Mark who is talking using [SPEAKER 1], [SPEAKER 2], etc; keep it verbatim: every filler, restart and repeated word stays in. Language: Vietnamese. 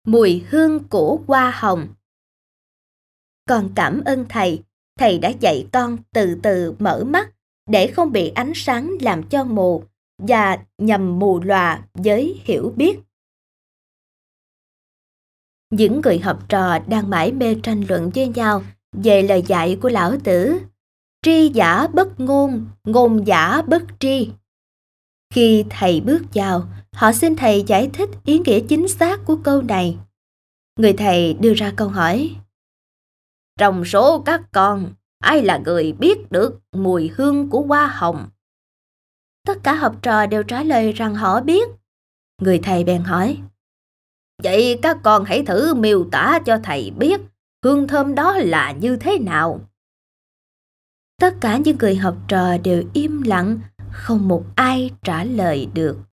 [SPEAKER 1] Mùi hương của hoa hồng. Con cảm ơn thầy, thầy đã dạy con từ từ mở mắt để không bị ánh sáng làm cho mù và nhầm mù lòa với hiểu biết. Những người học trò đang mải mê tranh luận với nhau về lời dạy của lão tử. Tri giả bất ngôn, ngôn giả bất tri. Khi thầy bước vào, họ xin thầy giải thích ý nghĩa chính xác của câu này. Người thầy đưa ra câu hỏi: trong số các con, ai là người biết được mùi hương của hoa hồng? Tất cả học trò đều trả lời rằng họ biết. Người thầy bèn hỏi: vậy các con hãy thử miêu tả cho thầy biết hương thơm đó là như thế nào. Tất cả những người học trò đều im lặng, không một ai trả lời được.